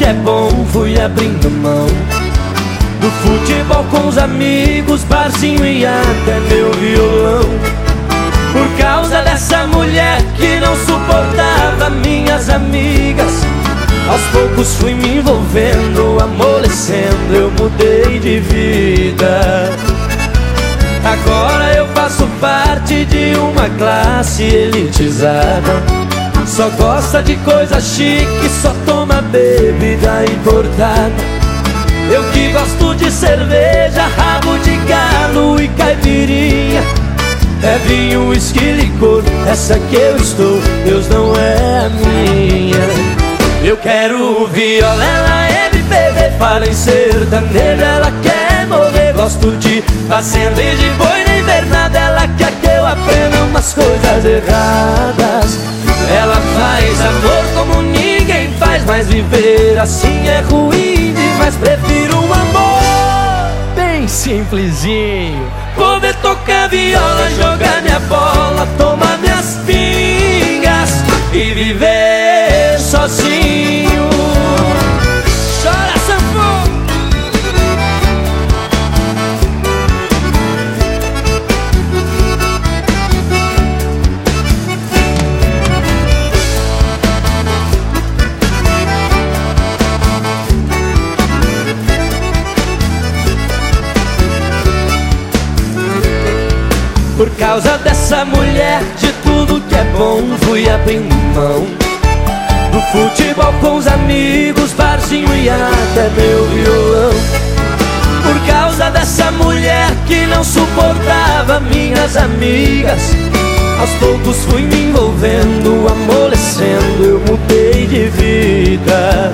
que é bom fui abrindo mão do futebol com os amigos, barzinho e até meu violão. Por causa dessa mulher que não suportava minhas amigas, aos poucos fui me envolvendo, amolecendo, eu mudei de vida. Agora eu faço parte de uma classe elitizada, só gosta de coisa chique, só toma bebida importada. Eu que gosto de cerveja, rabo de galo e caipirinha, é vinho, uísque, licor, essa que eu estou, Deus não é a minha. Eu quero viola, ela é MPB, fala em sertanejo, ela quer morrer. Gosto de fazenda e de boi na invernada, ela quer que eu aprenda umas coisas erradas. Ela faz amor como ninguém faz, mas viver assim é ruim demais. Prefiro um amor bem simplesinho, poder tocar viola, jogar minha bola, tomar minhas pingas e viver sozinho. Chora, sanfona! Por causa dessa mulher, de tudo que é bom fui abrindo mão do futebol com os amigos, barzinho e até meu violão. Por causa dessa mulher que não suportava minhas amigas, aos poucos fui me envolvendo, amolecendo, eu mudei de vida.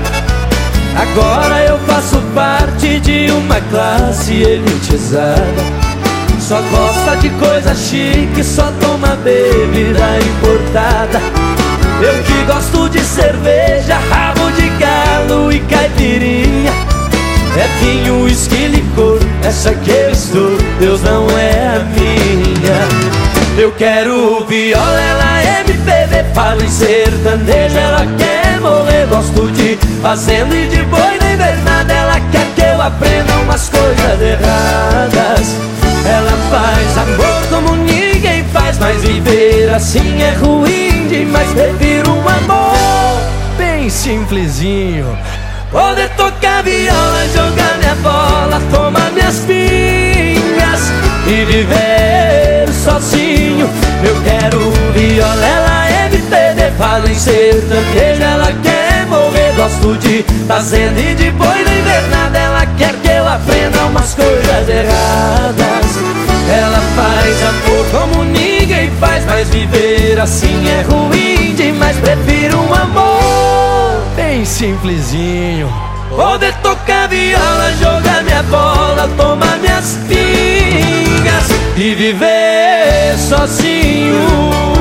Agora eu faço parte de uma classe elitizada, só gosta de coisa chique, só toma bebida importada. Eu que gosto de cerveja, rabo de galo e caipirinha, é vinho, uísque, licor, essa que eu estou, Deus não é a minha. Eu quero viola, ela é MPB, fala em sertanejo, ela quer morrer. Gosto de fazenda e de boi na invernada, ela quer que eu aprenda umas coisas erradas. Ela faz amor como ninguém faz, mas viver assim é ruim demais. Prefiro um amor bem simplesinho, poder tocar viola, jogar minha bola, tomar minhas pingas e viver sozinho. Eu quero viola, ela é MPB, fala em sertanejo, ela quer morrer. Gosto de fazenda e de boi na invernada, ela quer que eu aprenda umas coisas erradas. Ela faz amor como ninguém faz, mas viver assim é ruim demais. Prefiro um amor bem simplesinho, poder tocar viola, jogar minha bola, tomar minhas pingas e viver sozinho.